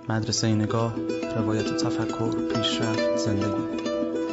مدرسه نگاه، روایت تفکر، پیشرفت، زندگی.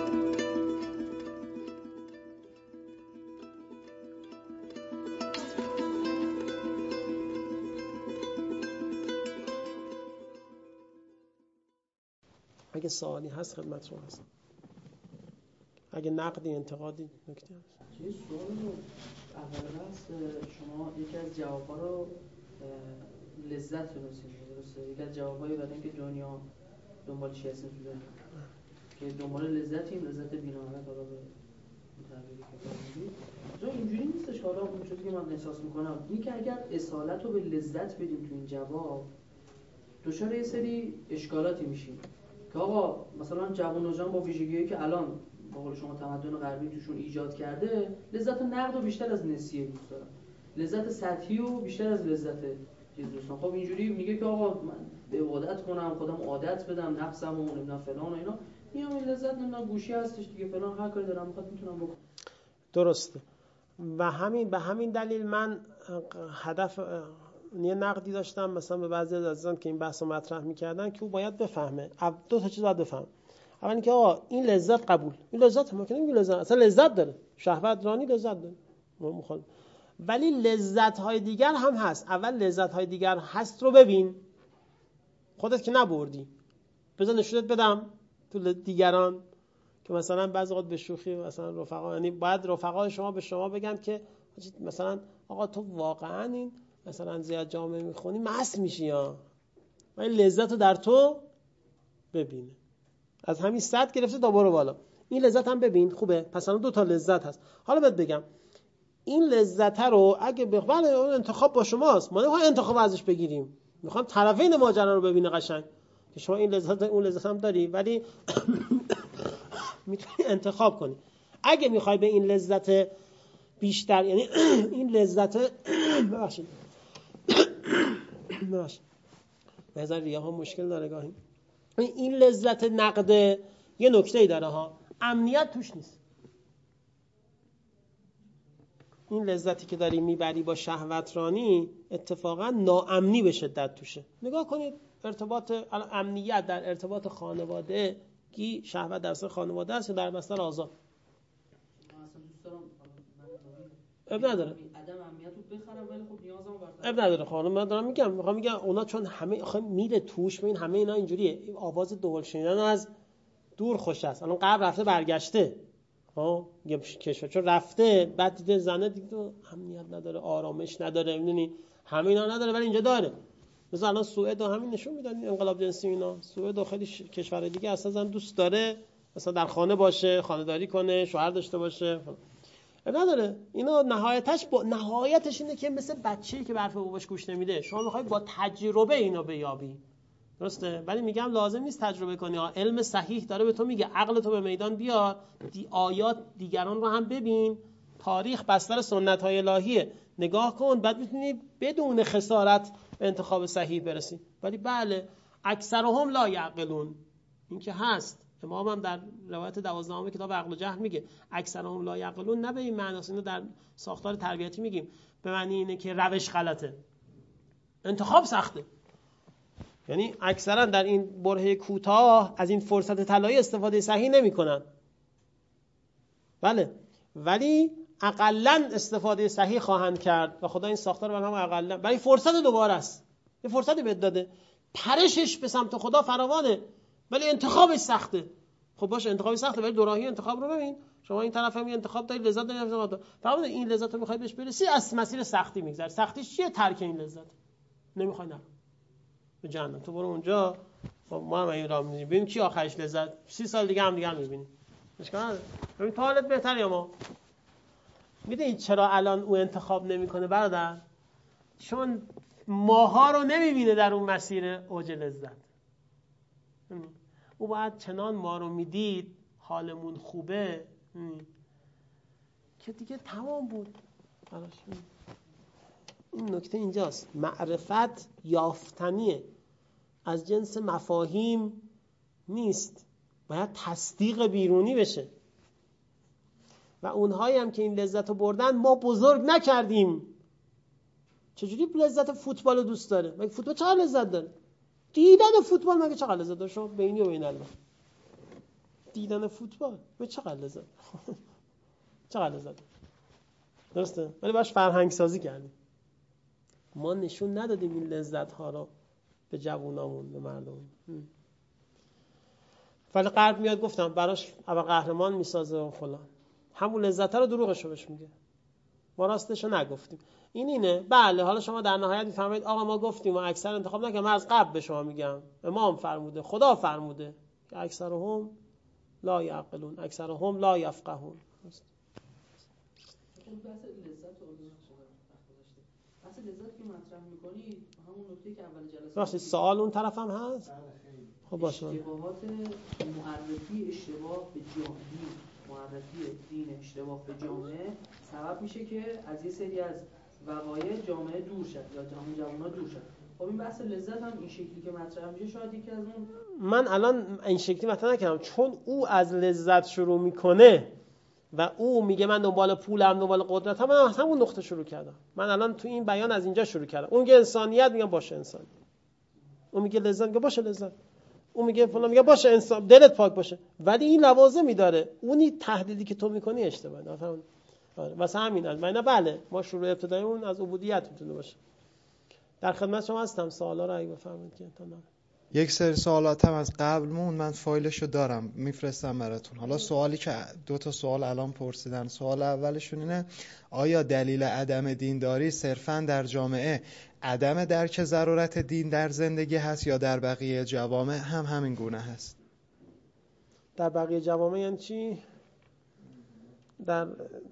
اگه سوالی هست خدمتتون هستم. اگه نقدی، انتقادی، نکته هست. یه سوال رو اول هست، شما یکی از جواب‌ها رو لذت بنویسید، درسته؟ یکی از جواب‌هایی برای اینکه دنیا دنبال چی هستیم تو دنیا که دنبال لذتیم، لذت بی‌نهایت. حالا به تعبیری که فرمودید جو اینجوری نیستش. حالا اون چیزی که من احساس می‌کنم این که اگر اصالت رو به لذت بدیم تو این جواب، دچار یه سری اشکالاتی میشیم که آقا مثلا جوان و جان با ویژگی‌هایی که الان به قول شما تمدن غربی توشون ایجاد کرده، لذت نقد رو بیشتر از نسیه دوست دارن، لذت سطحی رو بیشتر از لذت چیز دوست دارن. خب اینجوری میگه که آقا من به عبادت کنم، خودم عادت بدم، نفسم و نمیدونم فلان و اینا، میام این لذت نمیدونم گوشی هستش دیگه فلان، هر کاری دارم میخواد میتونم بکنم. درسته. و به همین دلیل من هدف یه نقدی داشتم مثلا به بعضی از عزیزان که این بحث رو مطرح می‌کردن که او باید بفهمه. دو تا چیز باید بفهمه. اول اینکه آقا این لذت قبول، این لذت ممکنه میگه لذت اصلا لذت داره، شهوت رانی لذت داره، ولی لذت های دیگر هم هست. اول لذت های دیگر هست رو ببین، خودت که نبردی، بذار نشونت بدم تو دیگران. که مثلا بعضی وقت به شوخی مثلا رفقا، یعنی باید رفقای شما به شما بگن که مثلا آقا تو واقعا این مثلا زیاد جامعه میخونی مست میشی یا ولی لذت رو در تو ببینه. از همین سطح گرفته تا برو بالا این لذت هم ببین. خوبه، پس الان دو تا لذت هست. حالا بهت بگم این لذت رو اگه بله اون انتخاب با شماست، ما نمیخوایم انتخاب ازش بگیریم، میخوام طرفین ماجرا رو ببینه قشنگ که شما این لذت اون لذت هم داری، ولی میتونی انتخاب کنی. اگه میخوای به این لذت بیشتر، یعنی این لذت ببخشید بذار ریه ها مشکل داره گاهی، این لذت نقد یه نکته‌ای داره ها، امنیت توش نیست. این لذتی که داری میبری با شهوت رانی اتفاقا ناامنی به شدت توشه. نگاه کنید ارتباط امنیت در ارتباط خانواده کی شهوت در اصل خانواده است یا در بستر آزاد؟ اب نداره. عدم امنیت رو بخرم ولی خب نیازمو برطرف. اب نداره خانم، من دارم میگم اونا چون همه آخه میره توش، ببین همه اینا اینجوریه. آواز دهل شنیدن از دور خوش است. الان قبل رفته برگشته. یه کشور چون رفته بعد دیده زنه دیگه امنیت نداره، آرامش نداره، میدونی همه اینا نداره ولی اینجا داره. مثلا الان سوئد همین نشون میدن انقلاب جنسی اینا. سوئد و خیلی کشورهای دیگه اصلا زن دوست داره مثلا در خانه باشه، خانه‌داری کنه، شوهر داشته باشه. نداره. اینا نهایتش اینه که مثل بچه‌ای که به حرف باباش گوش نمیده. شما میخوای با تجربه اینو بیابی. درسته؟ ولی میگم لازم نیست تجربه کنی. علم صحیح داره به تو میگه عقل تو به میدان بیار، آیات دیگران رو هم ببین، تاریخ بستر سنت‌های الهیه، نگاه کن، بعد میتونی بدون خسارت به انتخاب صحیح برسی. ولی بله اکثرهم لا یعقلون، این که هست. امام هم در روایت 12 کتاب عقل و جهل میگه اکثرهم لا یعقلون، نه به این معناست، اینو در ساختار تربیتی میگیم، به معنی اینه که روش غلطه، انتخاب سخته. یعنی اکثرا در این برهه کوتاه از این فرصت طلایی استفاده صحیح نمی‌کنن. بله، ولی اقلن استفاده صحیح خواهند کرد و خدا این ساختار رو هم اقلن برای فرصت دوباره است. یه فرصتی بهت داده، پرشش به سمت خدا فراوانه ولی انتخابش سخته. خب باشه انتخابش سخته ولی دوراهی انتخاب رو ببین. شما این طرف هم انتخاب داری، لذت داری، فقط این لذت رو می‌خوای بهش برسی، از مسیر سختی می‌گذری. سختیش چیه؟ ترک این لذت. نمی‌خوای نه به جهنم، تو برو اونجا. ما هم این راه می‌بینیم، ببین کی آخرش لذت. 30 سال دیگه هم می‌بینیم. اشکال نداره. ببین تو حالت بهتره یا ما. میدونید چرا الان او انتخاب نمی‌کنه برادر؟ چون ماها رو نمی‌بینه در اون مسیر اوج لذت. او باید چنان ما رو میدید حالمون خوبه که دیگه تمام بود. این نکته اینجاست. معرفت یافتنیه، از جنس مفاهیم نیست، باید تصدیق بیرونی بشه. و اونهایی هم که این لذت رو بردن ما بزرگ نکردیم. چجوری لذت فوتبال رو دوست داره؟ مگه فوتبال چقدر لذت داره؟ دیدن فوتبال مگه چقدر لذت داره؟ شما بینی و بین الله دیدن فوتبال به چقدر لذت چقدر لذت درسته؟ ولی باش فرهنگ سازی کردیم. ما نشون ندادیم این لذت ها رو به جوونامون، به مردم. ولی غرب میاد گفتم براش اول قهرمان میسازه و فلان، همون لذت رو دروغشو بهش میگه، ما راستشو نگفتیم. اینه. بله حالا شما در نهایت میفرمایید آقا ما گفتیم و اکثر انتخاب نکردیم. من از قبل به شما میگم امام فرموده، خدا فرموده که اکثرهم لا یعقلون، اکثرهم لا یفقهون. بحث لذت که مطرح می‌کنی همون نکته که اول جلسه راست سوال اون طرف هم هست. خب باشه. اشتباهات معرفی اشتباه به جامعه، معرفی دین اشتباه به جامعه سبب میشه که از یه سری از وقایع جامعه دور شد یا جوان‌ها دور شد. خب این بحث لذت هم این شکلی که مطرح میشه شاید یکی از اون. من الان این شکلی مطرح نکردم چون او از لذت شروع میکنه و او میگه من دنبال پولم، دنبال قدرتم، من از همون نقطه شروع کردم. من الان تو این بیان از اینجا شروع کردم. اون میگه انسانیت، میگم باشه انسان. اون میگه لذت، میگه باشه لذت. اون میگه فلان، میگه باشه انسان، دلت پاک باشه. ولی این لوازمی داره. اونی تحلیلی که تو میکنی اشتباهه. آره واسه همین از من بله ما شروع ابتدای اون از عبودیت میتونه باشه. در خدمت شما هستم. سوالا رو اگه بفرمایید که تا یک سری سوالاتم از قبل من فایلشو دارم میفرستم براتون. حالا سوالی که 2 تا سوال الان پرسیدن، سوال اولشون اینه آیا دلیل عدم دینداری صرفاً در جامعه عدم درک ضرورت دین در زندگی هست یا در بقیه جوامع هم همین گونه هست؟ در بقیه جوامع یعنی چی؟ در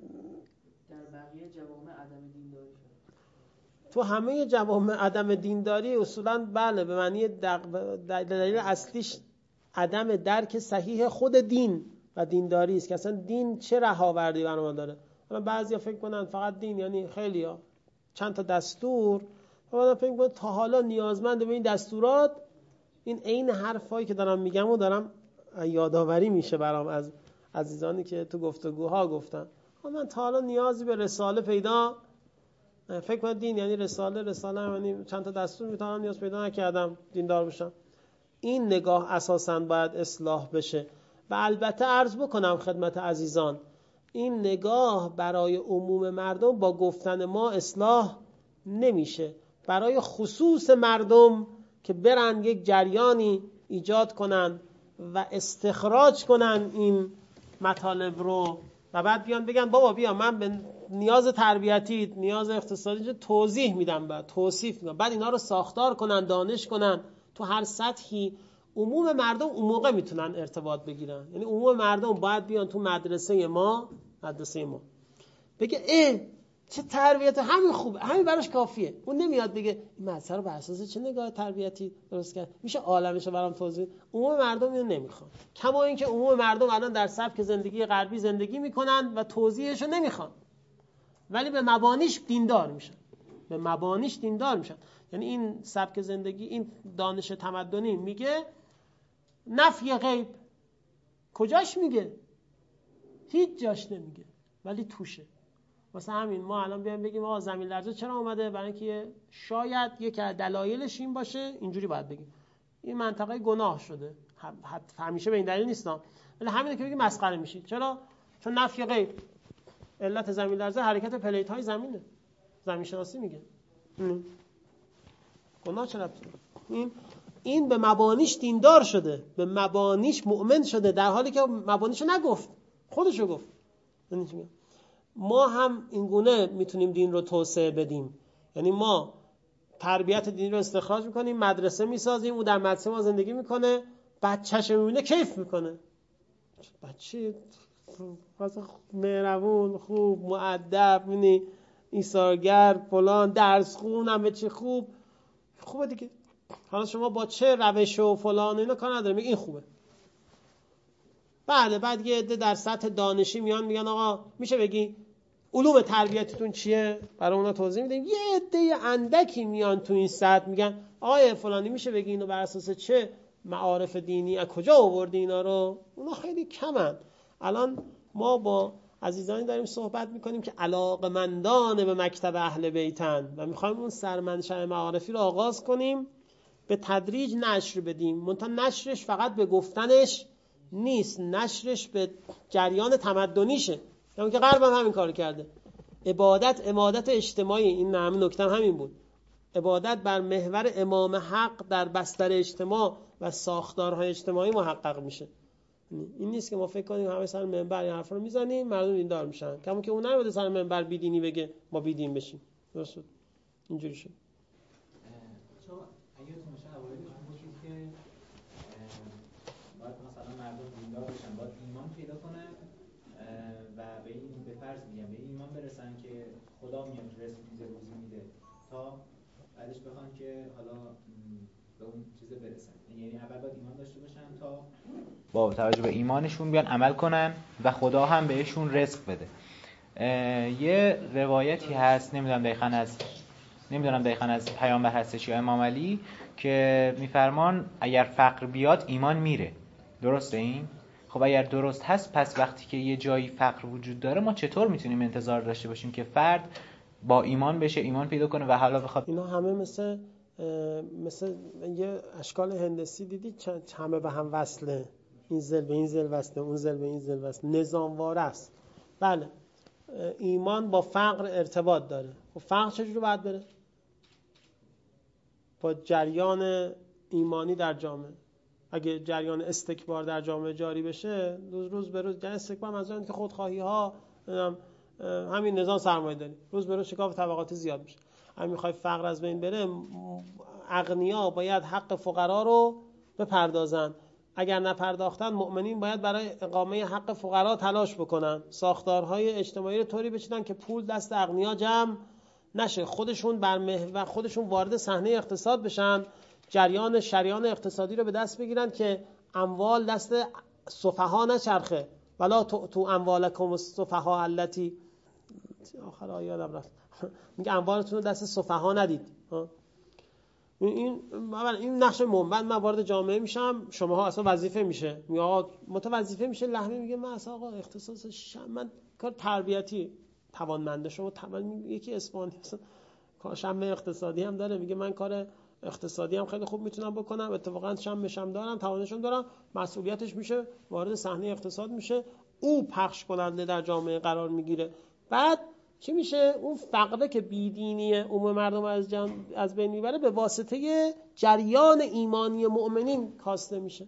بقیه جوامع عدم دینداری تو همه جوامع عدم دینداری اصولاً بله به معنی دلیل اصلیش عدم درک صحیح خود دین و دینداری است که اصلا دین چه رهاوردی بر ما داره. بعضیا فکر کنن فقط دین یعنی خیلیا چند تا دستور، بعدا فکر کنن تا حالا نیازمند به این دستورات. این عین حرفایی که دارم میگم و دارم یادآوری میشه برام از عزیزانی که تو گفتگوها گفتن من تا حالا نیازی به رساله پیدا فکر کنم دین یعنی رساله یعنی چند تا دستور میتونم نیاز پیدا نکردم دیندار بشم. این نگاه اساساً باید اصلاح بشه و البته عرض بکنم خدمت عزیزان این نگاه برای عموم مردم با گفتن ما اصلاح نمیشه. برای خصوص مردم که برن یک جریانی ایجاد کنن و استخراج کنن این مطالب رو و بعد بیان بگن بابا بیا من به نیاز تربیتی، نیاز اقتصادی توضیح میدم، بعد توصیف میدم، بعد اینا رو ساختار کنن، دانش کنن تو هر سطحی. عموم مردم اون موقع میتونن ارتباط بگیرن. یعنی عموم مردم باید بیان تو مدرسه ما بگه چه تربیت، همین خوبه، همین براش کافیه. اون نمیاد بگه این مدرسه رو بر اساس چه نگاه تربیتی درست کرد، میشه عالمش رو برام توضیح. عموم مردم اینو نمیخوان. کما اینکه عموم مردم الان در سبک زندگی غربی زندگی میکنن و توضیحش رو نمیخوان، ولی به مبانیش دیندار میشن. یعنی این سبک زندگی، این دانش تمدنی میگه نفی غیب. کجاش میگه؟ هیچ جاش نمیگه ولی توشه. واسه همین ما الان بیایم بگیم آقا زمین لرزه چرا اومده، برای اینکه شاید یک از دلایلش این باشه، اینجوری باید بگیم این منطقه گناه شده. همیشه به این دلیل نیستم، ولی همینه که بگیم مسخره میشید. چرا؟ چون نفی غیب. علت زمین لرزه حرکت پلیت های زمینه. زمین شناسی میگه. گناه چرا؟ این به مبانیش دیندار شده، به مبانیش مؤمن شده، در حالی که مبانیشو نگفت، خودشو گفت. ما هم اینگونه میتونیم دین رو توسعه بدیم. یعنی ما تربیت دینی رو استخراج میکنیم، مدرسه میسازیم، اون در مدرسه ما زندگی میکنه، بچه‌ش میبینه کیف میکنه. بچه مهربون، خوب، مؤدب، ایثارگر، فلان، درس خون، همه چی خوبه دیگه. حالا شما با چه روش و فلان اینا کار نداره، میگه این خوبه. بله بعد یه عده در سطح دانشی میگن آقا میشه بگی علوم تربیتیتون چیه؟ برای اونا توضیح میدیم. یه عده اندکی میان تو این سطح میگن آقا فلانی میشه بگی اینو بر اساس چه معارف دینی از کجا آوردی اینا رو؟ اونا خیلی کمن. الان ما با عزیزانی داریم صحبت میکنیم که علاقمندان به مکتب اهل بیتن و میخوایم اون سرمنشأ معارفی رو آغاز کنیم به تدریج نشر بدیم. منتها نشرش فقط به گفتنش نیست، نشرش به جریان تمدنیشه. همون که غرب هم همین کار کرده. عبادت اجتماعی، این همین نکته همین بود. عبادت بر محور امام حق در بستر اجتماع و ساختارهای اجتماعی محقق میشه. این نیست که ما فکر کنیم همه سر منبر این حرفا رو میزنیم مردم دیندار میشن، کما که اون نمیده سر منبر بیدینی بگه ما بیدین بشیم. درست اینجوری شد. چون اگه تو میشه اوایلش میگفتید که باید مثلا مردم دیندار بشن، باید ایمان پیدا کنن و به این به فرض میگم به ایمان برسن که خدا میاد رزق میده روزی میده تا بعدش بخوان که حالا به اون چیز برسن. یعنی اول باید ایمان داشته باشن تا با توجه به ایمانشون بیان عمل کنن و خدا هم بهشون رزق بده. یه روایتی هست نمیدونم دقیقاً از پیامبر هستش یا امام علی که میفرمان اگر فقر بیاد ایمان میره. درسته این؟ خب اگر درست هست پس وقتی که یه جایی فقر وجود داره ما چطور میتونیم انتظار داشته باشیم که فرد با ایمان بشه، ایمان پیدا کنه و حالا بخواد؟ اینا همه مثل یه اشکال هندسی دیدید همه به هم وصله، این زل به این زل وصله، اون زل به این زل وصله، نظامواره است. بله ایمان با فقر ارتباط داره. خب فقر چجوری باید بره؟ با جریان ایمانی در جامعه. اگه جریان استکبار در جامعه جاری بشه روز به روز استکبار منظورم که خودخواهی ها همین نظام سرمایه داری روز به روز شکاف طبقاتی زیاد میشه. اگه میخوای فقر از بین بره اغنیا باید حق فقرا رو بپردازن، اگر نپرداختن مؤمنین باید برای اقامه حق فقرا تلاش بکنن، ساختارهای اجتماعی رو طوری بچینن که پول دست اغنیا جمع نشه، خودشون وارد صحنه اقتصاد بشن، شریان اقتصادی رو به دست بگیرن که اموال دست سفها نچرخه. ولا تو اموالکم السفها التی آخر آیاتم رفت میگه اموالتون رو دست سفها ندید. این نقش من وارد جامعه میشم، شماها اصلا وظیفه میشه، میگه آقا متوظیفه میشه، لحظه میگه من اصلا آقا اختصاص من کار تربیتی توانمنده، شما یکی اسپانی کار شم اقتصادی هم داره، میگه من کار اقتصادی هم خیلی خوب میتونم بکنم، اتفاقا شم دارم، توانشم دارم، مسئولیتش میشه، وارد صحنه اقتصاد میشه، او پخش کننده در جامعه قرار میگیره. بعد چی میشه؟ اون فقره که بیدینی عموم مردم از بین میبره به واسطه جریان ایمانی مؤمنین کاسته میشه.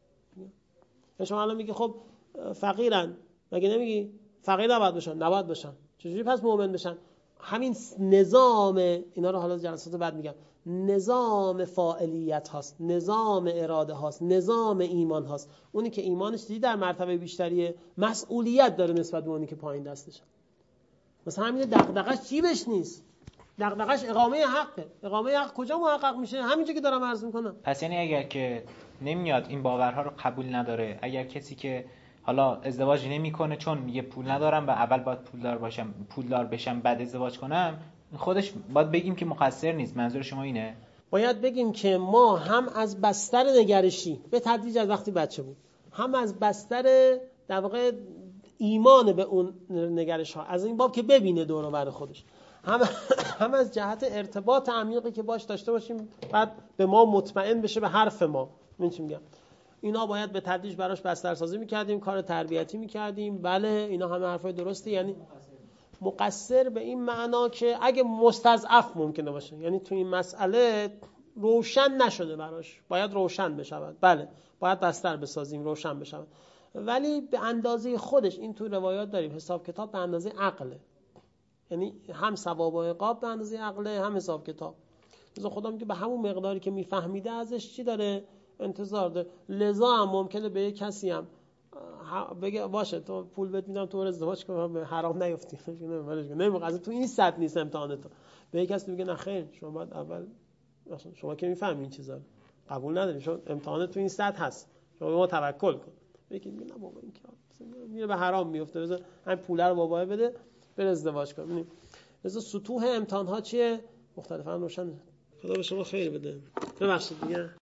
شما الان میگی خب فقیرن، مگه نمیگی فقیر نباید باشن؟ چجوری پس مؤمن بشن؟ همین نظام، اینا رو حالا جلسات بعد میگم، نظام فاعلیت هاست، نظام اراده هاست، نظام ایمان هاست. اونی که ایمانش دیدی در مرتبه بیشتری مسئولیت داره نسبت به اونی که پایین دستشه. مثلا همین دغدغش جیبش نیست، دغدغش اقامه حقه. اقامه حق کجا محقق میشه؟ همینجا که دارم عرض میکنم. پس یعنی اگر که نمیاد این باورها رو قبول نداره، اگر کسی که حالا ازدواج نمیکنه چون میگه پول ندارم و اول باید پولدار بشم بعد ازدواج کنم، خودش باید بگیم که مقصر نیست. منظور شما اینه؟ باید بگیم که ما هم از بستر نگرشی به تدریج از وقتی بچه بود، هم از بستر در واقع ایمان به اون نگرش ها، از این باب که ببینه دور و بر خودش، هم از جهت ارتباط عمیقی که باش داشته باشیم، بعد به ما مطمئن بشه به حرف ما. من چی میگم؟ اینا باید به تدریج براش بسترسازی میکردیم، کار تربیتی میکردیم. بله اینا همه حرفای درسته. یعنی مقصر به این معنا که اگه مستضعف ممکنه باشه، یعنی تو این مسئله روشن نشده براش، باید روشن بشود. بله باید بستر بسازیم روشن بشود، ولی به اندازه خودش. این تو روایات داریم حساب کتاب به اندازه عقله، یعنی هم ثواب و عقاب به اندازه عقله، هم حساب کتاب. مثلا خدا میگه به همون مقداری که میفهمیده ازش چی داره انتظار داره. لذا هم ممکنه به یک کسی هم بگه باشه تو پول بهت میدم تو ازدواج کن به حرام نیفتی، نمیگه از تو این سطح نیست امتحانت. به یک کسی میگه نه خیر شما باید اول، شما که میفهمی این چیزا قبول نداری، شما امتحانت تو این سطح هست، شما به ما توکل کن. میگه نه بابا این که میره به حرام میفته، بذار همین پول رو بابا بده بره ازدواج کن. ببینید بذار سطوح امتحان ها چیه مختلفا روشن. خدا به شما خیر بده. ببخشید دیگه.